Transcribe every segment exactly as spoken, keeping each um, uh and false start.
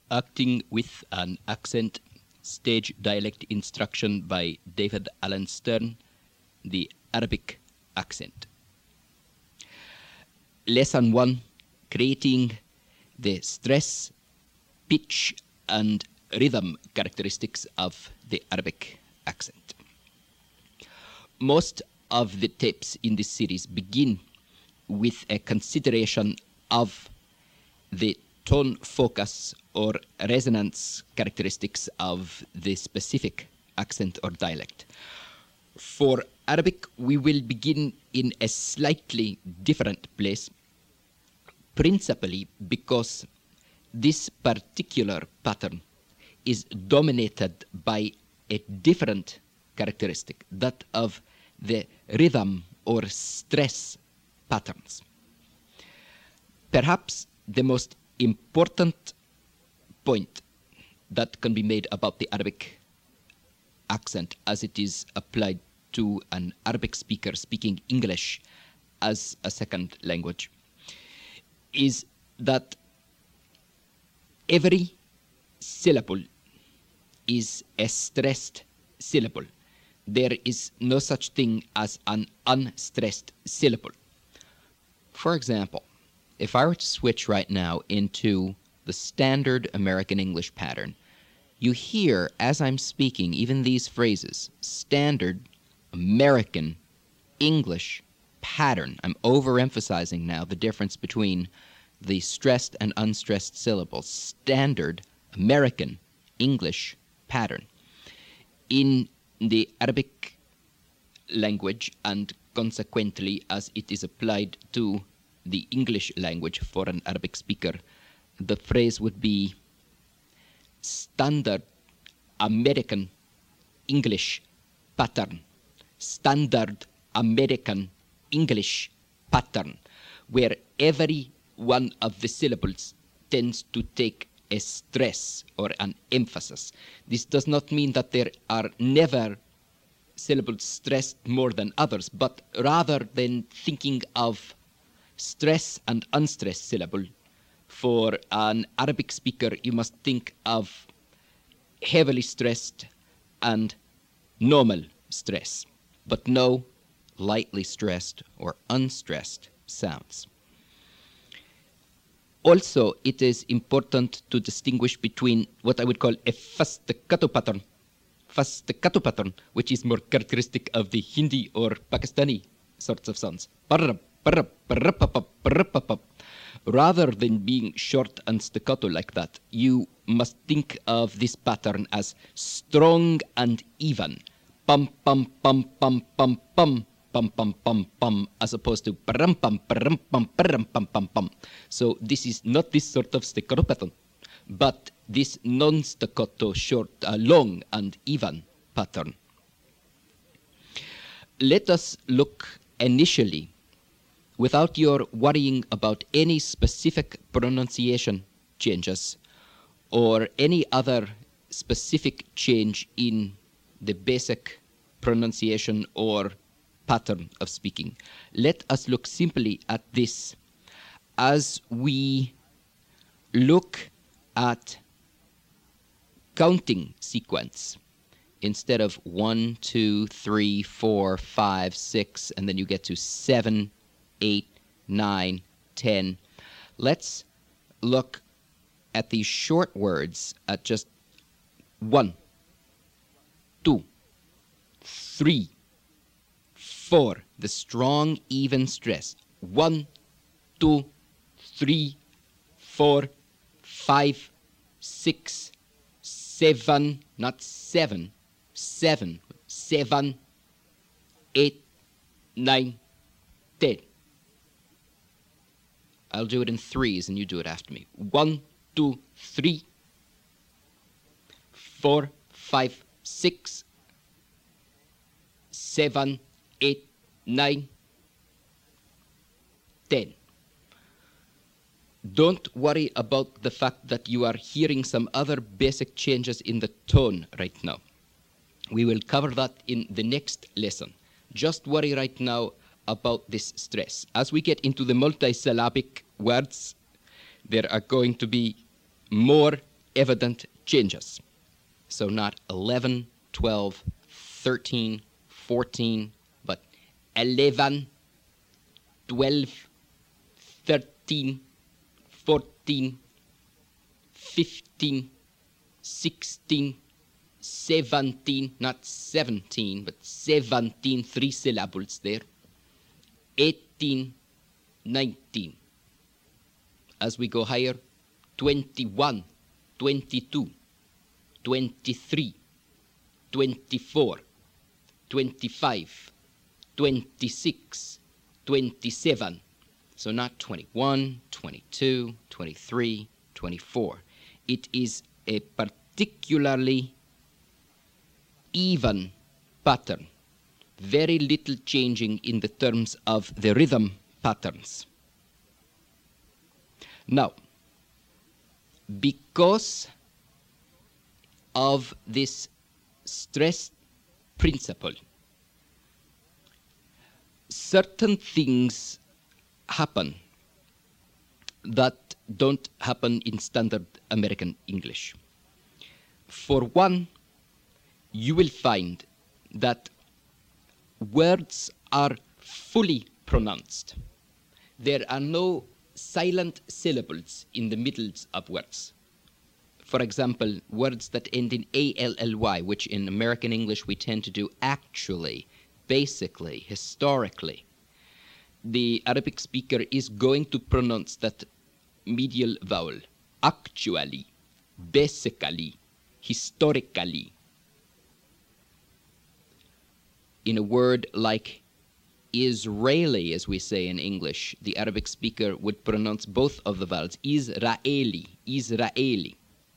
Acting with an Accent, Stage Dialect Instruction by David Alan Stern, the Arabic Accent. Lesson one, creating the stress, pitch, and rhythm characteristics of the Arabic accent. Most of the tapes in this series begin with a consideration of the tone focus or resonance characteristics of the specific accent or dialect. For Arabic, we will begin in a slightly different place, principally because this particular pattern is dominated by a different characteristic, that of the rhythm or stress patterns. Perhaps the most important point that can be made about the Arabic accent as it is applied to an Arabic speaker speaking English as a second language is that every syllable is a stressed syllable. There is no such thing as an unstressed syllable. For example, if I were to switch right now into the standard American English pattern, you hear, as I'm speaking, even these phrases, standard American English pattern. I'm overemphasizing now the difference between the stressed and unstressed syllables. Standard American English pattern. In the Arabic language, and consequently as it is applied to the English language for an Arabic speaker, the phrase would be standard American English pattern. Standard American English pattern, where every one of the syllables tends to take a stress or an emphasis. This does not mean that there are never syllables stressed more than others, but rather than thinking of stress and unstressed syllable, for an Arabic speaker, you must think of heavily stressed and normal stress, but no lightly stressed or unstressed sounds. Also, it is important to distinguish between what I would call a fast staccato pattern, fast staccato pattern, which is more characteristic of the Hindi or Pakistani sorts of sounds, rather than being short and staccato like that. You must think of this pattern as strong and even, pum pum pum pum pum pum. Pum pum pum pum, as opposed to param pum param pum param pum pum pum. So this is not this sort of staccato pattern, but this non-staccato, short, uh, long and even pattern. Let us look initially, without your worrying about any specific pronunciation changes or any other specific change in the basic pronunciation or pattern of speaking. Let us look simply at this as we look at counting sequence. Instead of one, two, three, four, five, six, and then you get to seven, eight, nine, ten. Let's look at these short words at just one, two, three, four, the strong, even stress. One, two, three, four, five, six, seven, not seven, seven, seven, eight, nine, ten. I'll do it in threes and you do it after me. One, two, three, four, five, six, seven, eight, nine, ten. Don't worry about the fact that you are hearing some other basic changes in the tone right now. We will cover that in the next lesson. Just worry right now about this stress. As we get into the multisyllabic words, there are going to be more evident changes. So not eleven, twelve, thirteen, fourteen, but eleven, twelve, thirteen, fourteen, fifteen, sixteen, seventeen, not seventeen, but seventeen, three syllables there, eighteen, nineteen. As we go higher, twenty-one, twenty-two, twenty-three, twenty-four, twenty-five, twenty-six, twenty-seven. So not twenty-one, twenty-two, twenty-three, twenty-four. It is a particularly even pattern. Very little changing in the terms of the rhythm patterns. Now, because of this stress principle, certain things happen that don't happen in standard American English. For one, you will find that words are fully pronounced. There are no silent syllables in the middles of words. For example, words that end in A L L Y, which in American English we tend to do actually, basically, historically. The Arabic speaker is going to pronounce that medial vowel actually, basically, historically. In a word like Israeli, as we say in English, the Arabic speaker would pronounce both of the vowels, Israeli, Israeli.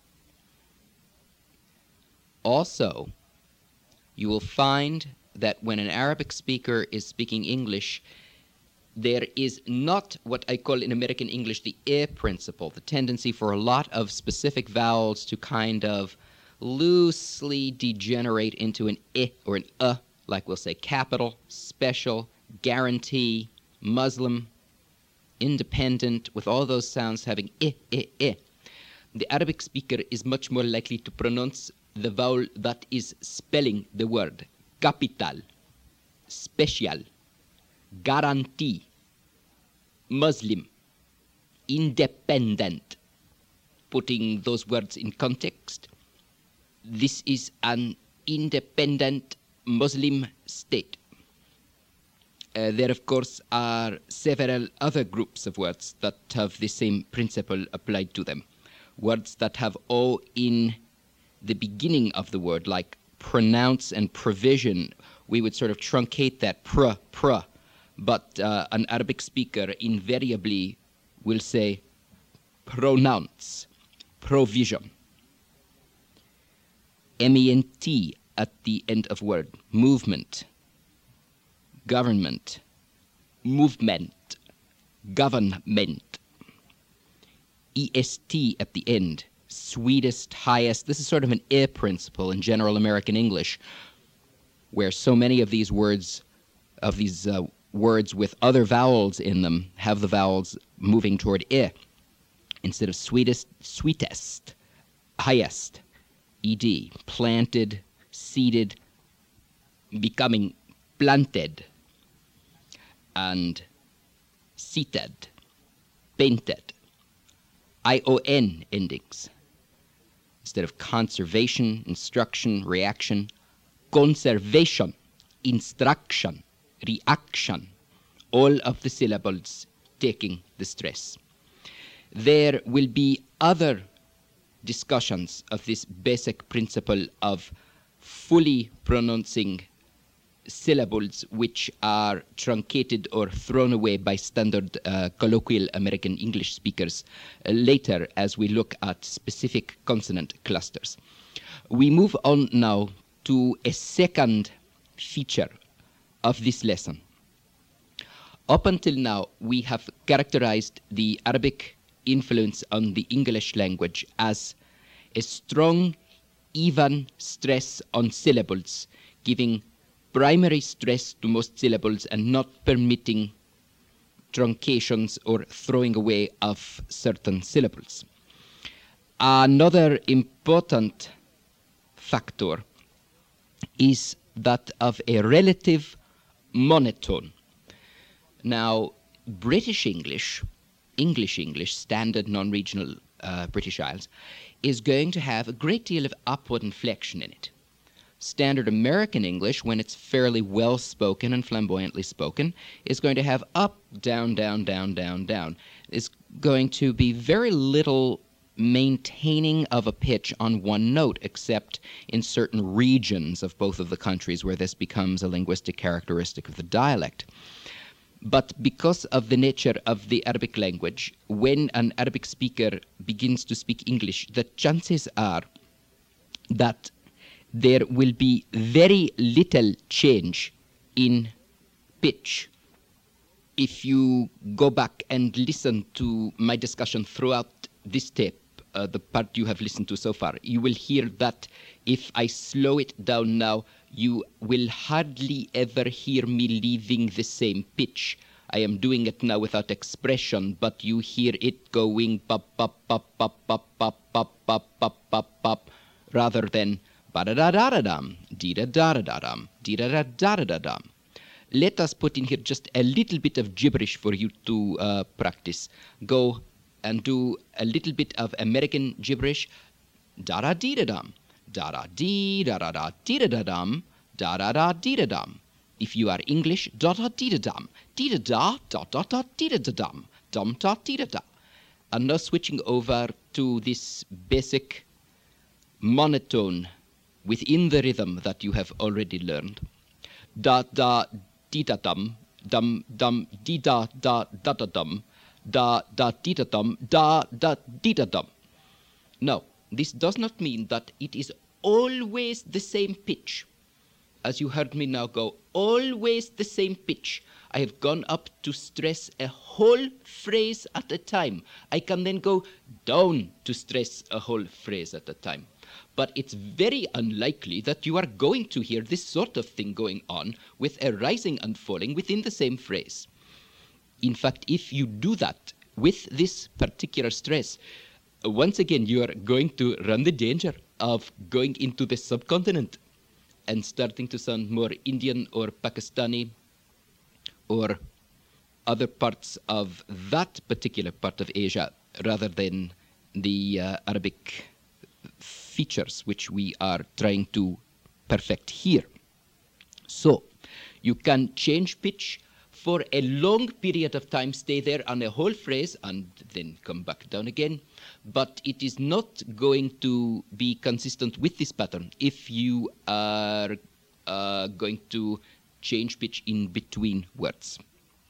Also, you will find that when an Arabic speaker is speaking English, there is not what I call in American English the E principle, the tendency for a lot of specific vowels to kind of loosely degenerate into an E or an A, like we'll say capital, special, guarantee, Muslim, independent, with all those sounds having I, I, I. The Arabic speaker is much more likely to pronounce the vowel that is spelling the word. Capital, special, guarantee, Muslim, independent. Putting those words in context, this is an independent Muslim state. Uh, there, of course, are several other groups of words that have the same principle applied to them. Words that have O in the beginning of the word, like pronounce and provision. We would sort of truncate that pr, pr. But uh, an Arabic speaker invariably will say pronounce, provision. M E N T at the end of word, movement, government, movement, government. E S T at the end, sweetest, highest. This is sort of an E principle in general American English, where so many of these words, of these uh, words with other vowels in them, have the vowels moving toward E. Instead of sweetest, sweetest, highest, ed, planted, seated, becoming planted, and seated, painted. I O N endings. Instead of conservation, instruction, reaction, conservation, instruction, reaction. All of the syllables taking the stress. There will be other discussions of this basic principle of fully pronouncing syllables which are truncated or thrown away by standard uh, colloquial American English speakers uh, later as we look at specific consonant clusters. We move on now to a second feature of this lesson. Up until now, we have characterized the Arabic influence on the English language as a strong, even stress on syllables, giving primary stress to most syllables and not permitting truncations or throwing away of certain syllables. Another important factor is that of a relative monotone. Now, British English, English English, standard non-regional uh, British Isles, is going to have a great deal of upward inflection in it. Standard American English, when it's fairly well spoken and flamboyantly spoken, is going to have up, down, down, down, down, down. It's going to be very little maintaining of a pitch on one note, except in certain regions of both of the countries where this becomes a linguistic characteristic of the dialect. But because of the nature of the Arabic language, when an Arabic speaker begins to speak English, the chances are that there will be very little change in pitch. If you go back and listen to my discussion throughout this tape, uh, the part you have listened to so far, you will hear that if I slow it down now, you will hardly ever hear me leaving the same pitch. I am doing it now without expression, but you hear it going pop, pop, pop, pop, pop, pop, pop, pop, pop, pop, pop, rather than ba-da-da-da-da-dum, dee-da-da-da-da-dum, dee-da-da-da-da-da-dum. Let us put in here just a little bit of gibberish for you to uh, practice. Go and do a little bit of American gibberish. Da-da-dee-da-dum, da-da-dee-da-da-da-dee-da-da-dum, da-da-da-dee-da-dum. If you are English, da-da-dee-da-dum, dee-da-da-da-da-da-dee-da-da-dum, dum-da-dee-da-da. And now switching over to this basic monotone within the rhythm that you have already learned. Da da dee da dum, dum dum dee da da da da dum, da da dee da dum, da da dee da dum. Now, this does not mean that it is always the same pitch. As you heard me now go, always the same pitch. I have gone up to stress a whole phrase at a time. I can then go down to stress a whole phrase at a time. But it's very unlikely that you are going to hear this sort of thing going on with a rising and falling within the same phrase. In fact, if you do that with this particular stress, once again, you are going to run the danger of going into the subcontinent and starting to sound more Indian or Pakistani or other parts of that particular part of Asia rather than the uh, Arabic features which we are trying to perfect here. So you can change pitch for a long period of time, stay there on a whole phrase and then come back down again, but it is not going to be consistent with this pattern if you are uh, going to change pitch in between words.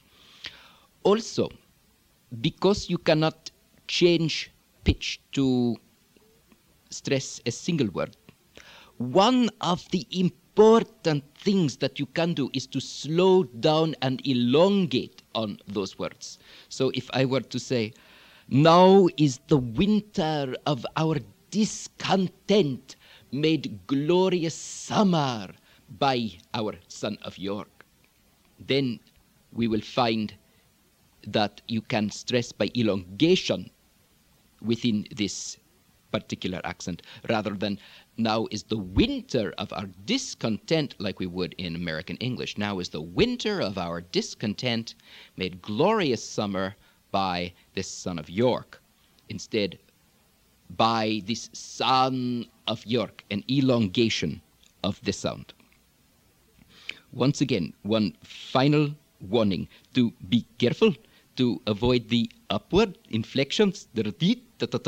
Also, because you cannot change pitch to stress a single word, one of the important things that you can do is to slow down and elongate on those words. So if I were to say, now is the winter of our discontent made glorious summer by our son of York, then we will find that you can stress by elongation within this particular accent, rather than now is the winter of our discontent, like we would in American English. Now is the winter of our discontent made glorious summer by this son of York. Instead, by this son of York, an elongation of the sound. Once again, one final warning to be careful to avoid the upward inflections in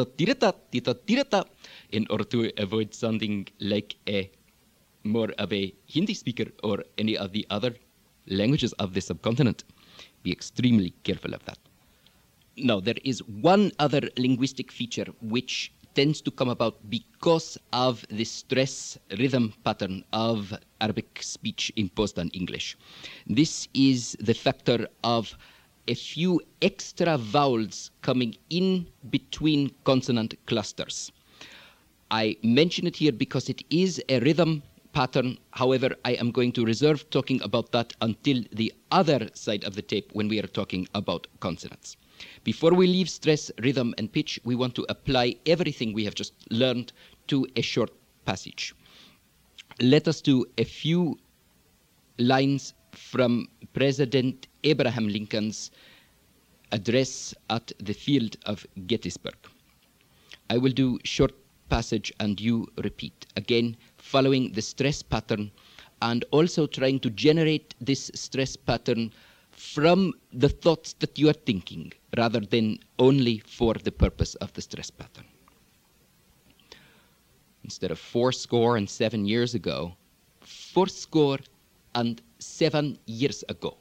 order to avoid sounding like a more of a Hindi speaker or any of the other languages of the subcontinent. Be extremely careful of that. Now, there is one other linguistic feature which tends to come about because of the stress rhythm pattern of Arabic speech imposed on English. This is the factor of a few extra vowels coming in between consonant clusters. I mention it here because it is a rhythm pattern. However, I am going to reserve talking about that until the other side of the tape when we are talking about consonants. Before we leave stress, rhythm, and pitch, we want to apply everything we have just learned to a short passage. Let us do a few lines from President Abraham Lincoln's address at the field of Gettysburg. I will do short passage and you repeat, again following the stress pattern and also trying to generate this stress pattern from the thoughts that you are thinking rather than only for the purpose of the stress pattern. Instead of four score and seven years ago, four score and seven years ago.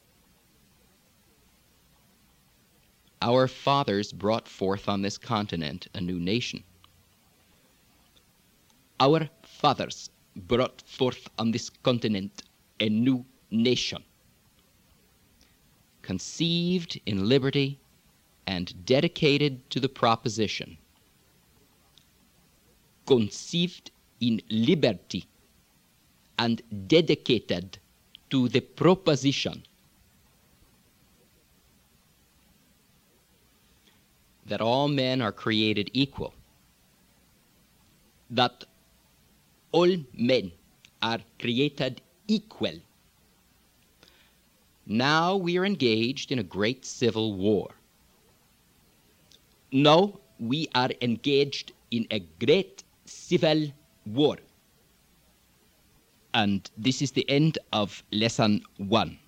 Our fathers brought forth on this continent a new nation. Our fathers brought forth on this continent a new nation, conceived in liberty and dedicated to the proposition. Conceived in liberty and dedicated to the proposition that all men are created equal, that all men are created equal. Now we are engaged in a great civil war. Now we are engaged in a great civil war. And this is the end of lesson one.